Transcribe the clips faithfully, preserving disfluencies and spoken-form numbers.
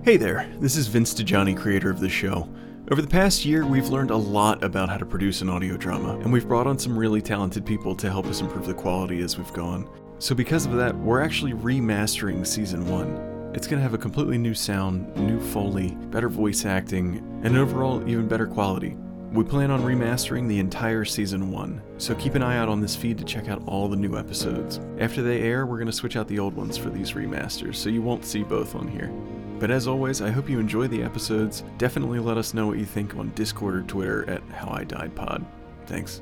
Hey there, this is Vince DiGianni, creator of the show. Over the past year, we've learned a lot about how to produce an audio drama, and we've brought on some really talented people to help us improve the quality as we've gone. So because of that, we're actually remastering Season one. It's going to have a completely new sound, new Foley, better voice acting, and an overall even better quality. We plan on remastering the entire Season one, so keep an eye out on this feed to check out all the new episodes. After they air, we're going to switch out the old ones for these remasters, so you won't see both on here. But as always, I hope you enjoy the episodes. Definitely let us know what you think on Discord or Twitter at How I Died Pod. Thanks.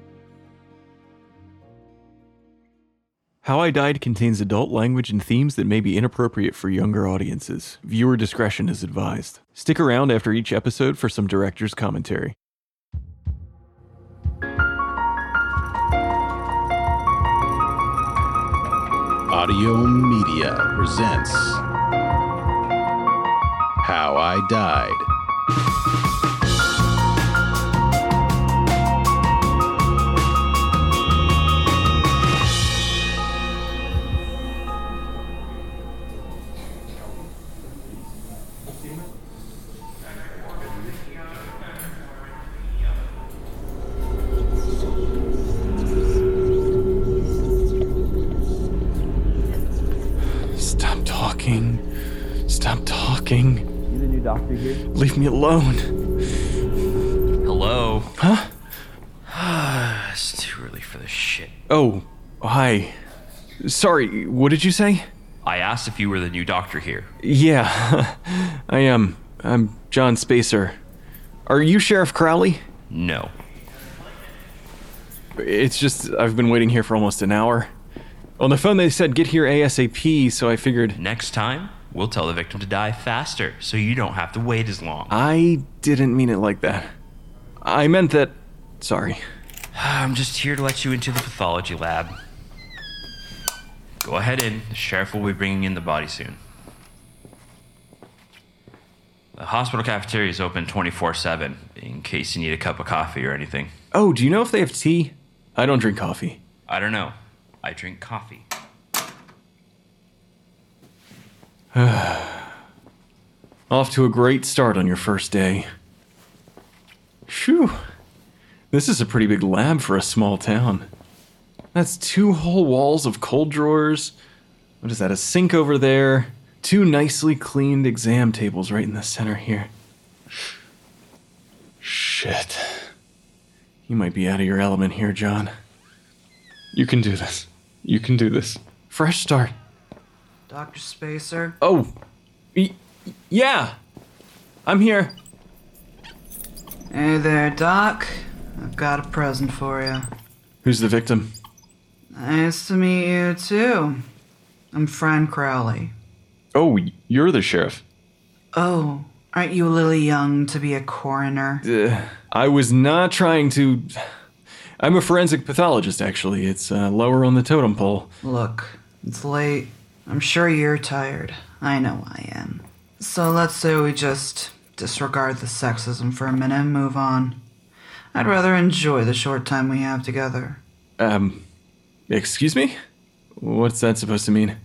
How I Died contains adult language and themes that may be inappropriate for younger audiences. Viewer discretion is advised. Stick around after each episode for some director's commentary. Audio Media presents How I Died. Stop talking. Stop talking. You the new doctor here? Leave me alone. Hello? Huh? It's too early for this shit. Oh, hi. Sorry, what did you say? I asked if you were the new doctor here. Yeah, I am. I'm John Spacer. Are you Sheriff Crowley? No. It's just, I've been waiting here for almost an hour. On the phone they said get here ASAP, so I figured... Next time, we'll tell the victim to die faster, so you don't have to wait as long. I didn't mean it like that. I meant that... Sorry. I'm just here to let you into the pathology lab. Go ahead in. The sheriff will be bringing in the body soon. The hospital cafeteria is open twenty-four seven, in case you need a cup of coffee or anything. Oh, do you know if they have tea? I don't drink coffee. I don't know. I drink coffee. Off to a great start on your first day. Phew. This is a pretty big lab for a small town. That's two whole walls of cold drawers. What is that, a sink over there? Two nicely cleaned exam tables right in the center here. Shit. You might be out of your element here, John. You can do this. You can do this. Fresh start. Doctor Spacer? Oh, y- yeah. I'm here. Hey there, Doc. I've got a present for you. Who's the victim? Nice to meet you, too. I'm Fran Crowley. Oh, you're the sheriff. Oh, aren't you a little young to be a coroner? Uh, I was not trying to... I'm a forensic pathologist, actually. It's uh, lower on the totem pole. Look, it's late. I'm sure you're tired. I know I am. So let's say we just disregard the sexism for a minute and move on. I'd rather enjoy the short time we have together. Um, excuse me? What's that supposed to mean?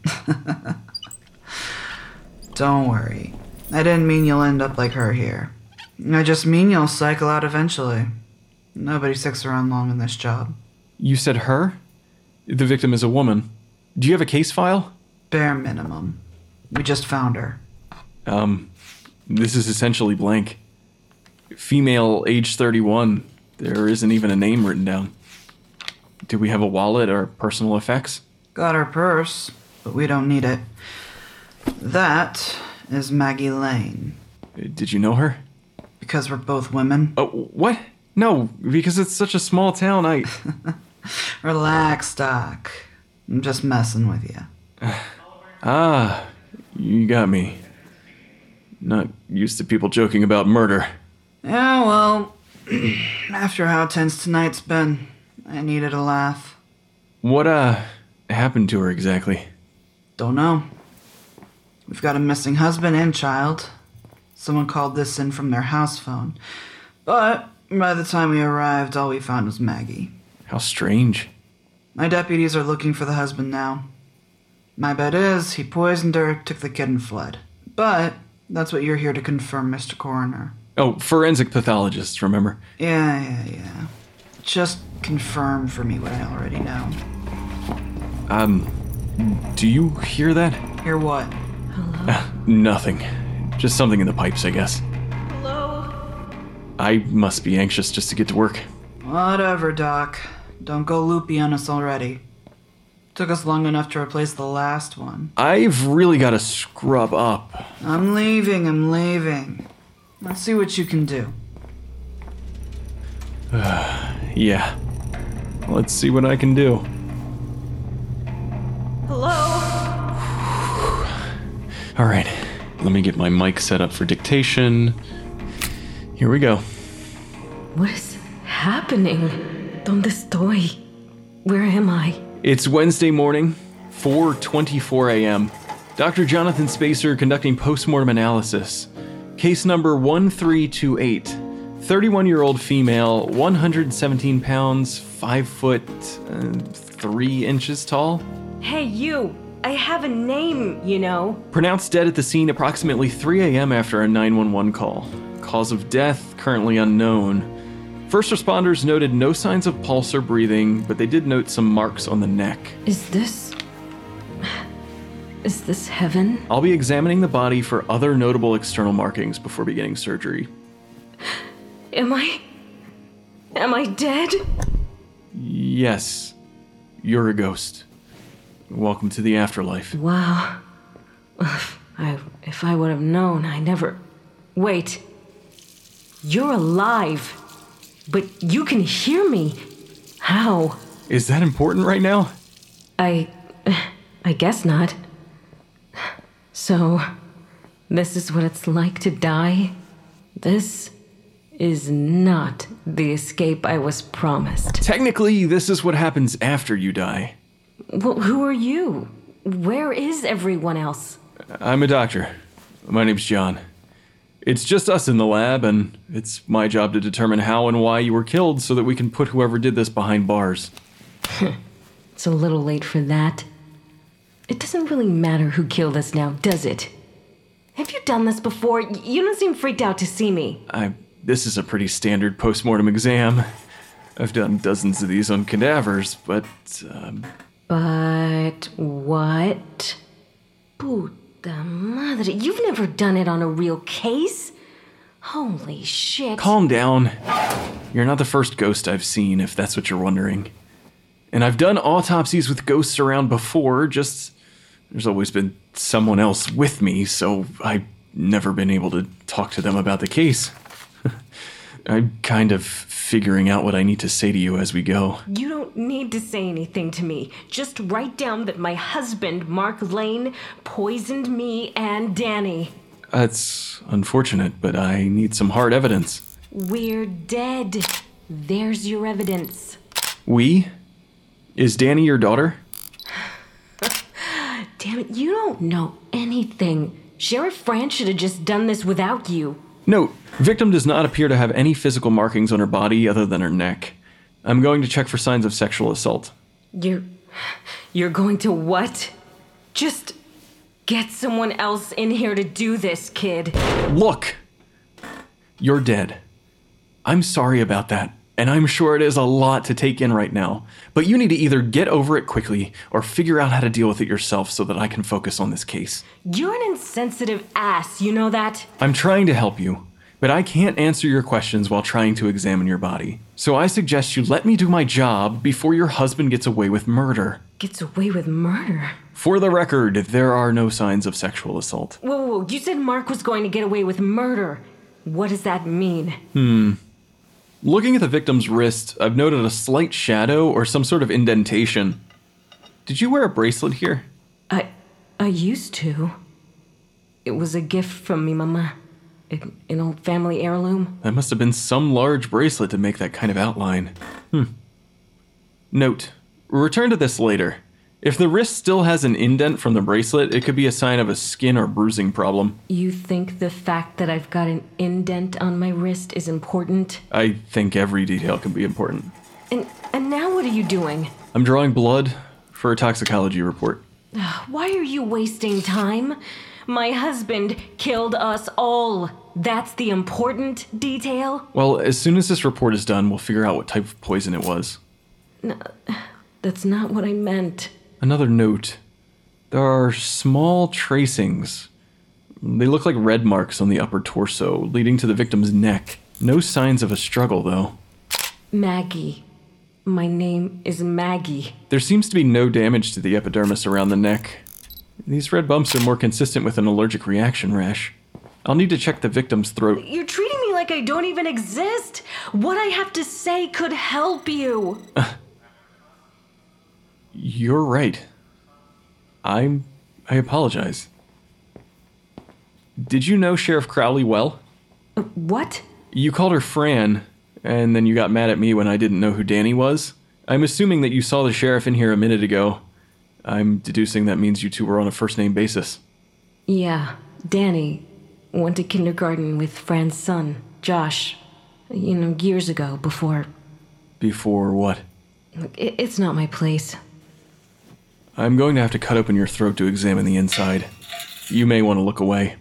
Don't worry. I didn't mean you'll end up like her here. I just mean you'll cycle out eventually. Nobody sticks around long in this job. You said her? The victim is a woman. Do you have a case file? Bare minimum. We just found her. Um, this is essentially blank. Female, age thirty-one. There isn't even a name written down. Do we have a wallet or personal effects? Got her purse, but we don't need it. That is Maggie Lane. Did you know her? Because we're both women. Oh, what? No, because it's such a small town, I... Relax, Doc. I'm just messing with you. Ah, you got me. Not used to people joking about murder. Yeah, well, after how tense tonight's been, I needed a laugh. What, uh, happened to her exactly? Don't know. We've got a missing husband and child. Someone called this in from their house phone. But by the time we arrived, all we found was Maggie. How strange. My deputies are looking for the husband now. My bet is he poisoned her, took the kid, and fled. But That's what you're here to confirm, Mister Coroner. Oh, forensic pathologist, remember? Yeah, yeah, yeah. Just confirm for me what I already know. Um, do you hear that? Hear what? Uh, nothing. Just something in the pipes, I guess. Hello? I must be anxious just to get to work. Whatever, Doc. Don't go loopy on us already. Took us long enough to replace the last one. I've really got to scrub up. I'm leaving, I'm leaving. Let's see what you can do. Yeah. Let's see what I can do. Hello? All right. Let me get my mic set up for dictation. Here we go. What is happening? ¿Dónde estoy? Where am I? It's Wednesday morning, four twenty-four a.m. Doctor Jonathan Spacer conducting postmortem analysis. Case number one three two eight. thirty-one-year-old female, one hundred seventeen pounds, five foot, uh, three inches tall. Hey, you. I have a name, you know. Pronounced dead at the scene approximately three a.m. after a nine one one call. Cause of death currently unknown. First responders noted no signs of pulse or breathing, but they did note some marks on the neck. Is this... Is this heaven? I'll be examining the body for other notable external markings before beginning surgery. Am I... Am I dead? Yes, you're a ghost. Welcome to the afterlife. Wow. I, if I would have known, I never... Wait. You're alive. But you can hear me. How? Is that important right now? I... I guess not. So, this is what it's like to die? This is not the escape I was promised. Technically, this is what happens after you die. Well, who are you? Where is everyone else? I'm a doctor. My name's John. It's just us in the lab, and it's my job to determine how and why you were killed so that we can put whoever did this behind bars. It's a little late for that. It doesn't really matter who killed us now, does it? Have you done this before? You don't seem freaked out to see me. I. This is a pretty standard postmortem exam. I've done dozens of these on cadavers, but, um... But what? Puta madre, you've never done it on a real case? Holy shit. Calm down. You're not the first ghost I've seen, if that's what you're wondering. And I've done autopsies with ghosts around before, just... There's always been someone else with me, so I've never been able to talk to them about the case. I'm kind of figuring out what I need to say to you as we go. You don't need to say anything to me. Just write down that my husband, Mark Lane, poisoned me and Danny. That's unfortunate, but I need some hard evidence. We're dead. There's your evidence. We? Is Danny your daughter? Damn it, you don't know anything. Sheriff Fran should have just done this without you. Note, victim does not appear to have any physical markings on her body other than her neck. I'm going to check for signs of sexual assault. You're... You're going to what? Just get someone else in here to do this, kid. Look! You're dead. I'm sorry about that, and I'm sure it is a lot to take in right now, but you need to either get over it quickly or figure out how to deal with it yourself so that I can focus on this case. You're an insensitive ass, you know that? I'm trying to help you, but I can't answer your questions while trying to examine your body. So I suggest you let me do my job before your husband gets away with murder. Gets away with murder? For the record, there are no signs of sexual assault. Whoa, whoa, whoa, you said Mark was going to get away with murder. What does that mean? Hmm. Looking at the victim's wrist, I've noted a slight shadow or some sort of indentation. Did you wear a bracelet here? I... I used to. It was a gift from me mama. An, an old family heirloom. That must have been some large bracelet to make that kind of outline. Hmm. Note, return to this later. If the wrist still has an indent from the bracelet, it could be a sign of a skin or bruising problem. You think the fact that I've got an indent on my wrist is important? I think every detail can be important. And and now what are you doing? I'm drawing blood for a toxicology report. Why are you wasting time? My husband killed us all. That's the important detail? Well, as soon as this report is done, we'll figure out what type of poison it was. No, that's not what I meant. Another note. There are small tracings. They look like red marks on the upper torso, leading to the victim's neck. No signs of a struggle, though. Maggie. My name is Maggie. There seems to be no damage to the epidermis around the neck. These red bumps are more consistent with an allergic reaction rash. I'll need to check the victim's throat. You're treating me like I don't even exist. What I have to say could help you. Uh, you're right. I'm... I apologize. Did you know Sheriff Crowley well? Uh, what? You called her Fran, and then you got mad at me when I didn't know who Danny was. I'm assuming that you saw the sheriff in here a minute ago. I'm deducing that means you two were on a first-name basis. Yeah, Danny went to kindergarten with Fran's son, Josh. You know, years ago, before... Before what? It, it's not my place. I'm going to have to cut open your throat to examine the inside. You may want to look away.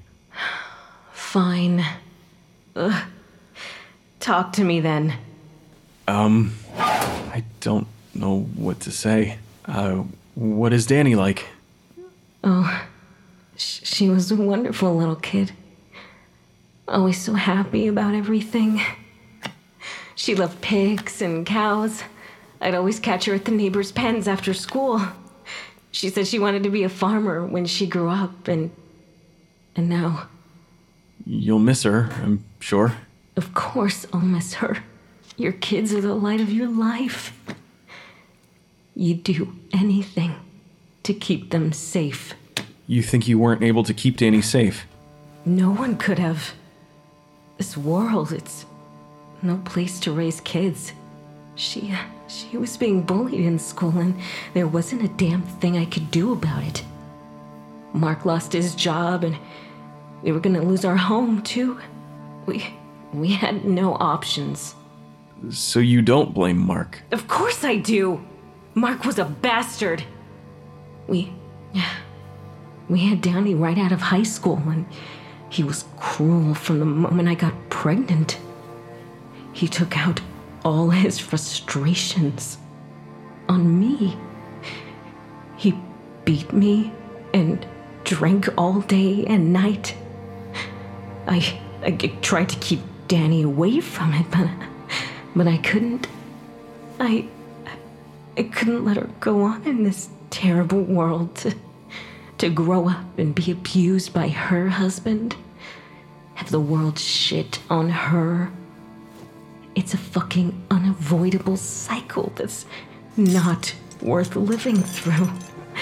Fine. Ugh. Talk to me then. Um, I don't know what to say. Uh, what is Danny like? Oh, sh- she was a wonderful little kid. Always so happy about everything. She loved pigs and cows. I'd always catch her at the neighbors' pens after school. She said she wanted to be a farmer when she grew up, and... and now... You'll miss her, I'm sure. Of course I'll miss her. Your kids are the light of your life. You'd do anything to keep them safe. You think you weren't able to keep Danny safe? No one could have. This world, it's no place to raise kids. She, she was being bullied in school, and there wasn't a damn thing I could do about it. Mark lost his job, and we were gonna lose our home, too. We, we had no options. So you don't blame Mark? Of course I do! Mark was a bastard! We... We had Danny right out of high school, and he was cruel from the moment I got pregnant. He took out all his frustrations on me. He beat me and drank all day and night. I, I tried to keep Danny away from it, but, but I couldn't. I, I couldn't let her go on in this terrible world to, to grow up and be abused by her husband, have the world shit on her. It's a fucking unavoidable cycle that's not worth living through.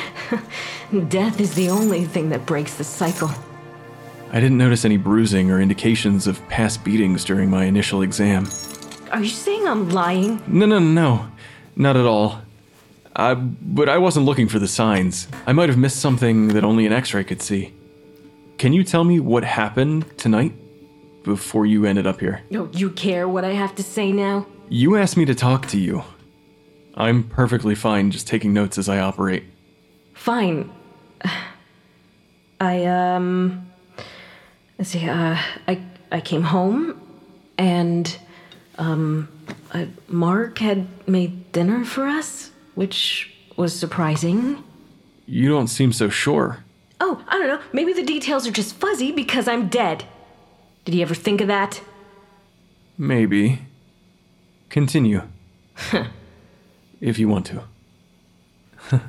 Death is the only thing that breaks the cycle. I didn't notice any bruising or indications of past beatings during my initial exam. Are you saying I'm lying? No, no, no. Not at all. Uh, but I wasn't looking for the signs. I might have missed something that only an x-ray could see. Can you tell me what happened tonight before you ended up here? Oh, you care what I have to say now? You asked me to talk to you. I'm perfectly fine just taking notes as I operate. Fine. I, um... Let's see, uh, I, I came home, and, um, uh, Mark had made dinner for us, which was surprising. You don't seem so sure. Oh, I don't know, maybe the details are just fuzzy because I'm dead. Did you ever think of that? Maybe. Continue. If you want to.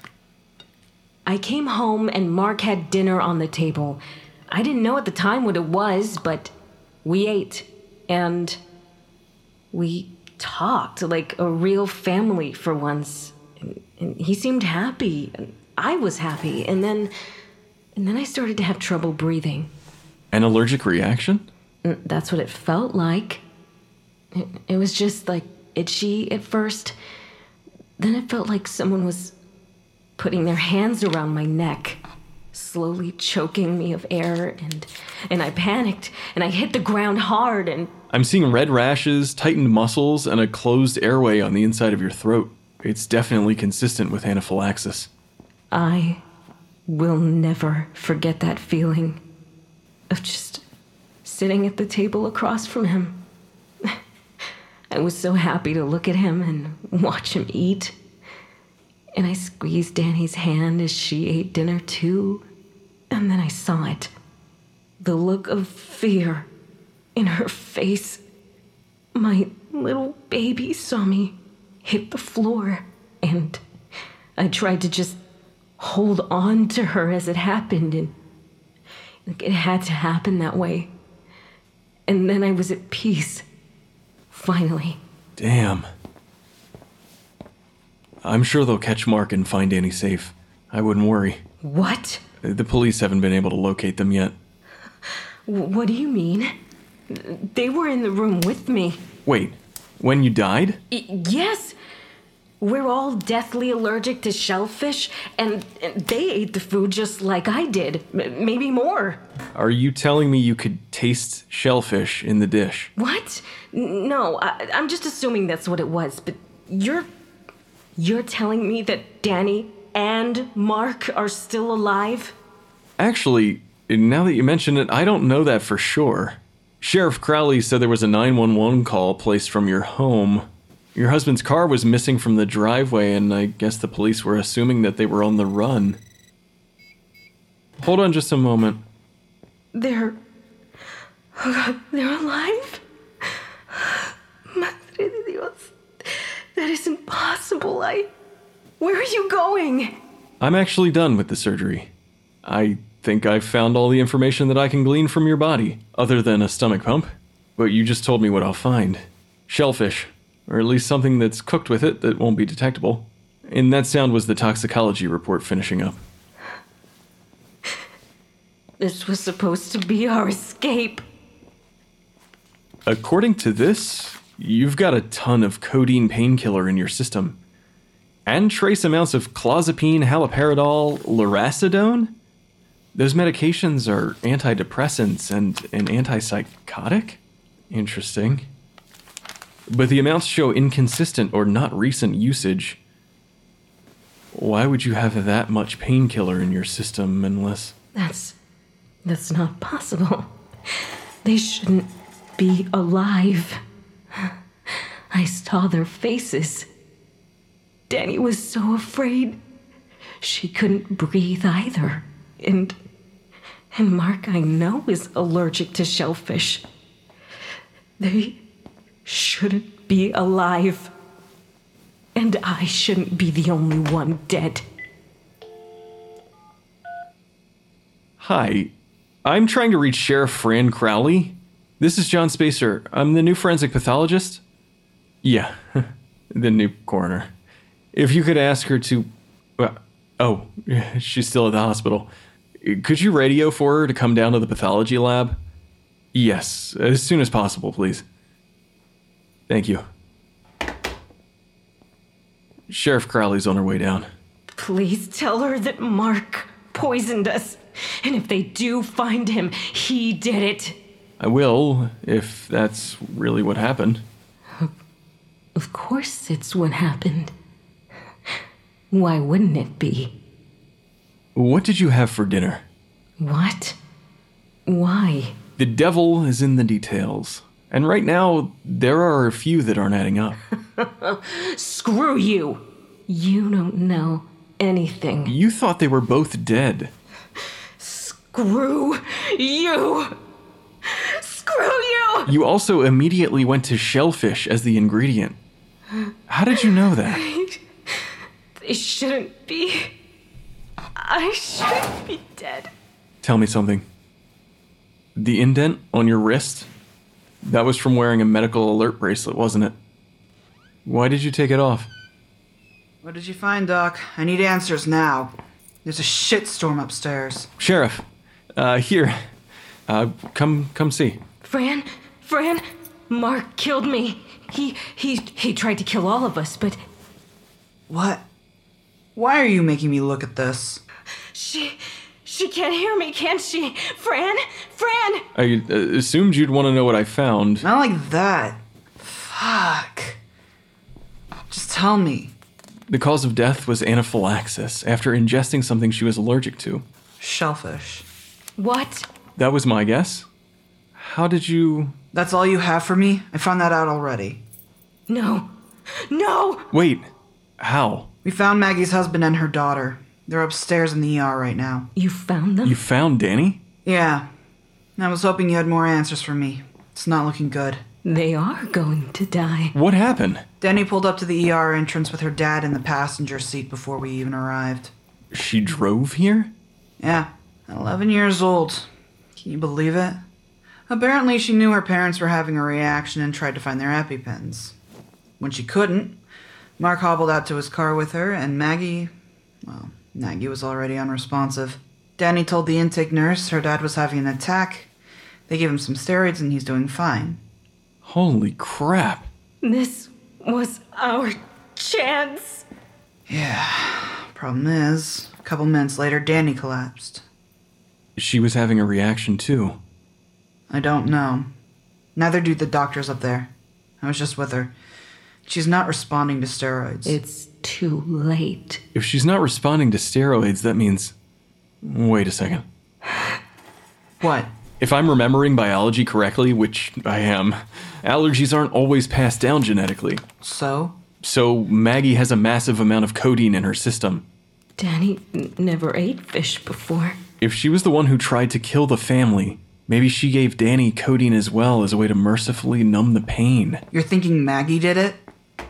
I came home and Mark had dinner on the table. I didn't know at the time what it was, but we ate, and we talked like a real family for once. And, and he seemed happy, and I was happy, and then, and then I started to have trouble breathing. An allergic reaction? That's what it felt like. It, it was just like itchy at first. Then it felt like someone was putting their hands around my neck, slowly choking me of air, and and I panicked, and I hit the ground hard, and... I'm seeing red rashes, tightened muscles, and a closed airway on the inside of your throat. It's definitely consistent with anaphylaxis. I will never forget that feeling of just sitting at the table across from him. I was so happy to look at him and watch him eat. And I squeezed Danny's hand as she ate dinner too. And then I saw it. The look of fear in her face. My little baby saw me hit the floor, and I tried to just hold on to her as it happened, and it had to happen that way. And then I was at peace. Finally. Damn. I'm sure they'll catch Mark and find Danny safe. I wouldn't worry. What? The police haven't been able to locate them yet. What do you mean? They were in the room with me. Wait, when you died? Y- yes. We're all deathly allergic to shellfish, and they ate the food just like I did. M- maybe more. Are you telling me you could taste shellfish in the dish? What? N- No, I- I'm just assuming that's what it was, but you're... You're telling me that Danny and Mark are still alive? Actually, now that you mention it, I don't know that for sure. Sheriff Crowley said there was a nine one one call placed from your home. Your husband's car was missing from the driveway, and I guess the police were assuming that they were on the run. Hold on just a moment. They're... Oh God, they're alive? Madre de Dios. That is impossible. I... Where are you going? I'm actually done with the surgery. I think I've found all the information that I can glean from your body, other than a stomach pump. But you just told me what I'll find. Shellfish. Or at least something that's cooked with it that won't be detectable. And that sound was the toxicology report finishing up. This was supposed to be our escape. According to this, you've got a ton of codeine painkiller in your system. And trace amounts of clozapine, haloperidol, lurasidone? Those medications are antidepressants and an antipsychotic? Interesting. But the amounts show inconsistent or not recent usage. Why would you have that much painkiller in your system unless... That's... that's not possible. They shouldn't be alive. I saw their faces. Danny was so afraid. She couldn't breathe either. And... and Mark, I know, is allergic to shellfish. They shouldn't be alive. And I shouldn't be the only one dead. Hi, I'm trying to reach Sheriff Fran Crowley. This is John Spacer. I'm the new forensic pathologist. Yeah, the new coroner. If you could ask her to... Uh, oh, she's still at the hospital. Could you radio for her to come down to the pathology lab? Yes, as soon as possible, please. Thank you. Sheriff Crowley's on her way down. Please tell her that Mark poisoned us. And if they do find him, he did it. I will, if that's really what happened. Of course it's what happened. Why wouldn't it be? What did you have for dinner? What? Why? The devil is in the details. And right now, there are a few that aren't adding up. Screw you! You don't know anything. You thought they were both dead. Screw you! Screw you! You also immediately went to shellfish as the ingredient. How did you know that? They shouldn't be. I shouldn't be dead. Tell me something. The indent on your wrist? That was from wearing a medical alert bracelet, wasn't it? Why did you take it off? What did you find, Doc? I need answers now. There's a shitstorm upstairs. Sheriff, uh, here. Uh, come, come see. Fran, Fran, Mark killed me. He, he, he tried to kill all of us, but What? Why are you making me look at this? she, she can't hear me, can she? Fran, Fran! I uh, assumed you'd want to know what I found. Not like that. Fuck. Just tell me. The cause of death was anaphylaxis after ingesting something she was allergic to. Shellfish. What? That was my guess. How did you... That's all you have for me? I found that out already. No. No! Wait. How? We found Maggie's husband and her daughter. They're upstairs in the E R right now. You found them? You found Danny? Yeah. I was hoping you had more answers for me. It's not looking good. They are going to die. What happened? Danny pulled up to the E R entrance with her dad in the passenger seat before we even arrived. She drove here? Yeah, eleven years old. Can you believe it? Apparently she knew her parents were having a reaction and tried to find their EpiPens. When she couldn't, Mark hobbled out to his car with her, and Maggie... Well, Maggie was already unresponsive. Danny told the intake nurse her dad was having an attack. They gave him some steroids and he's doing fine. Holy crap. This was our chance. Yeah, problem is, a couple minutes later, Danny collapsed. She was having a reaction too. I don't know. Neither do the doctors up there. I was just with her. She's not responding to steroids. It's too late. If she's not responding to steroids, that means... Wait a second. What? If I'm remembering biology correctly, which I am, allergies aren't always passed down genetically. So? So Maggie has a massive amount of codeine in her system. Danny n- never ate fish before. If she was the one who tried to kill the family, maybe she gave Danny codeine as well as a way to mercifully numb the pain. You're thinking Maggie did it?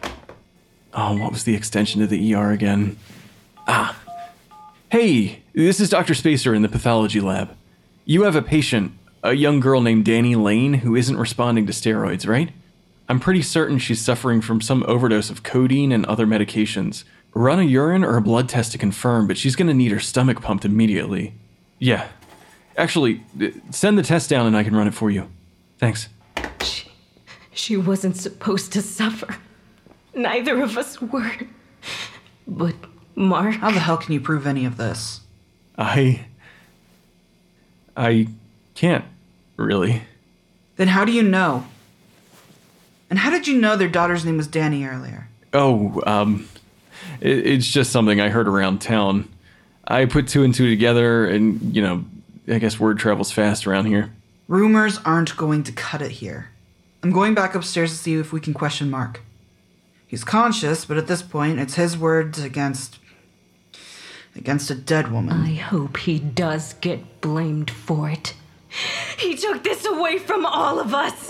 Oh, what was the extension to the E R again? Ah. Hey, this is Doctor Spacer in the pathology lab. You have a patient, a young girl named Danny Lane, who isn't responding to steroids, right? I'm pretty certain she's suffering from some overdose of codeine and other medications. Run a urine or a blood test to confirm, but she's going to need her stomach pumped immediately. Yeah. Actually, send the test down and I can run it for you. Thanks. She, she wasn't supposed to suffer. Neither of us were. But Mark... How the hell can you prove any of this? I... I can't, really. Then how do you know? And how did you know their daughter's name was Danny earlier? Oh, um... It, it's just something I heard around town. I put two and two together, and, you know, I guess word travels fast around here. Rumors aren't going to cut it here. I'm going back upstairs to see if we can question Mark. He's conscious, but at this point, it's his word against... against a dead woman. I hope he does get blamed for it. He took this away from all of us!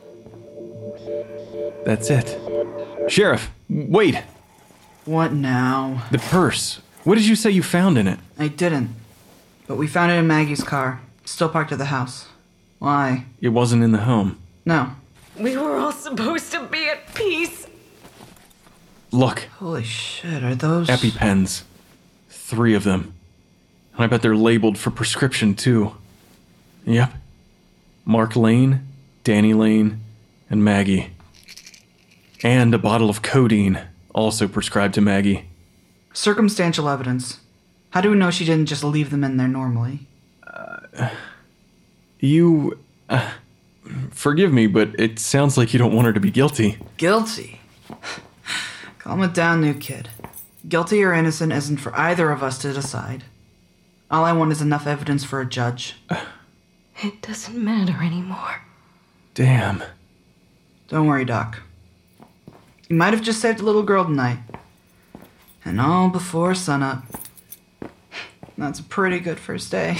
That's it. Sheriff, wait! What now? The purse. What did you say you found in it? I didn't. But we found it in Maggie's car. Still parked at the house. Why? It wasn't in the home. No. We were all supposed to be at peace. Look. Holy shit, are those... EpiPens. Three of them. And I bet they're labeled for prescription, too. Yep. Mark Lane, Danny Lane, and Maggie. And a bottle of codeine, also prescribed to Maggie. Circumstantial evidence. How do we know she didn't just leave them in there normally? Uh, you... Uh, forgive me, but it sounds like you don't want her to be guilty. Guilty? Calm it down, new kid. Guilty or innocent isn't for either of us to decide. All I want is enough evidence for a judge. It doesn't matter anymore. Damn. Don't worry, Doc. You might have just saved a little girl tonight. And all before sunup. That's a pretty good first day.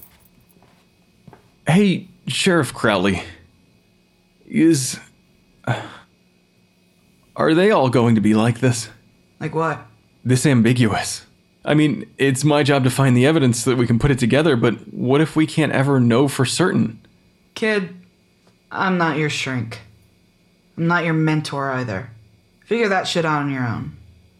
Hey, Sheriff Crowley. Is... Uh, are they all going to be like this? Like what? This ambiguous. I mean, it's my job to find the evidence so that we can put it together, but what if we can't ever know for certain? Kid, I'm not your shrink. I'm not your mentor either. Figure that shit out on your own.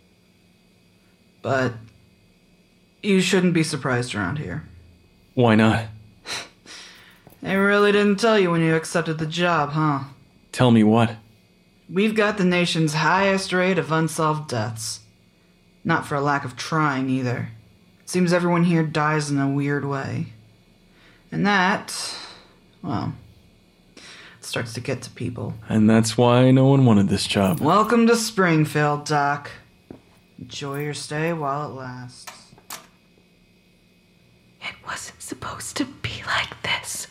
But you shouldn't be surprised around here. Why not? They really didn't tell you when you accepted the job, huh? Tell me what? We've got the nation's highest rate of unsolved deaths. Not for a lack of trying, either. It seems everyone here dies in a weird way. And that, well, starts to get to people. And that's why no one wanted this job. Welcome to Springfield, Doc. Enjoy your stay while it lasts. It wasn't supposed to be like this.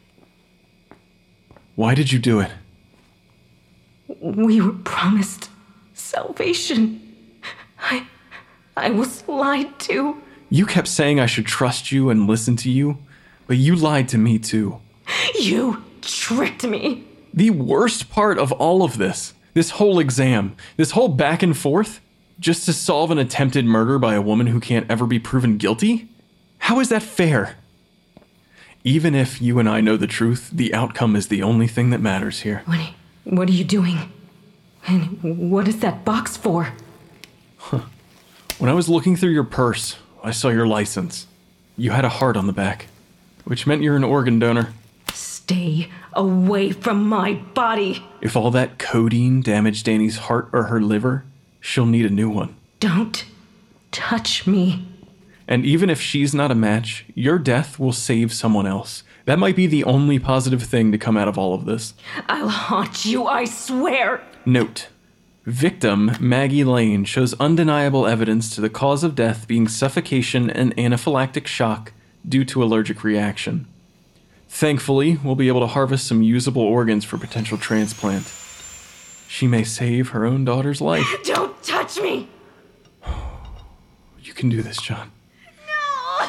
Why did you do it? We were promised salvation. I... I was lied to. You kept saying I should trust you and listen to you, but you lied to me too. You tricked me. The worst part of all of this, this whole exam, this whole back and forth, just to solve an attempted murder by a woman who can't ever be proven guilty? How is that fair? Even if you and I know the truth, the outcome is the only thing that matters here. What, what are you doing? And what is that box for? Huh. When I was looking through your purse, I saw your license. You had a heart on the back, which meant you're an organ donor. Stay away from my body. If all that codeine damaged Danny's heart or her liver, she'll need a new one. Don't touch me. And even if she's not a match, your death will save someone else. That might be the only positive thing to come out of all of this. I'll haunt you, I swear. Note: victim Maggie Lane shows undeniable evidence to the cause of death being suffocation and anaphylactic shock due to allergic reaction. Thankfully, we'll be able to harvest some usable organs for potential transplant. She may save her own daughter's life. Don't touch me! You can do this, John. No!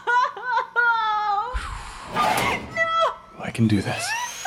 No! I can do this.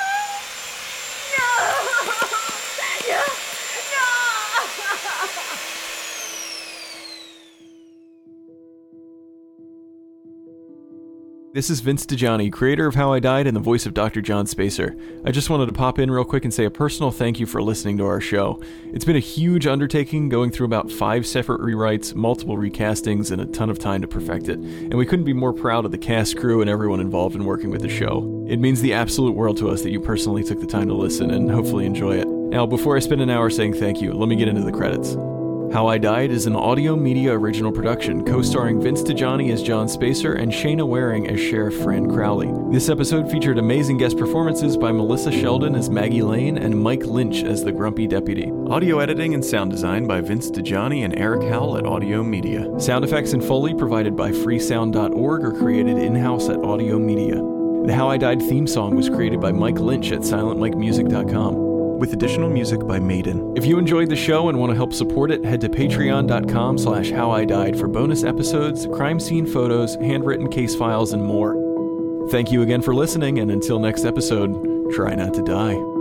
This is Vince DiGianni, creator of How I Died and the voice of Doctor John Spacer. I just wanted to pop in real quick and say a personal thank you for listening to our show. It's been a huge undertaking, going through about five separate rewrites, multiple recastings, and a ton of time to perfect it. And we couldn't be more proud of the cast, crew, and everyone involved in working with the show. It means the absolute world to us that you personally took the time to listen and hopefully enjoy it. Now, before I spend an hour saying thank you, let me get into the credits. How I Died is an Audio Media original production, co-starring Vince DiGianni as John Spacer and Shayna Waring as Sheriff Fran Crowley. This episode featured amazing guest performances by Melissa Sheldon as Maggie Lane and Mike Lynch as the Grumpy Deputy. Audio editing and sound design by Vince DiGianni and Eric Howell at Audio Media. Sound effects and Foley provided by freesound dot org or created in-house at Audio Media. The How I Died theme song was created by Mike Lynch at silent mike music dot com. With additional music by Maiden. If you enjoyed the show and want to help support it, head to patreon dot com slash how I died for bonus episodes, crime scene photos, handwritten case files, and more. Thank you again for listening, and until next episode, try not to die.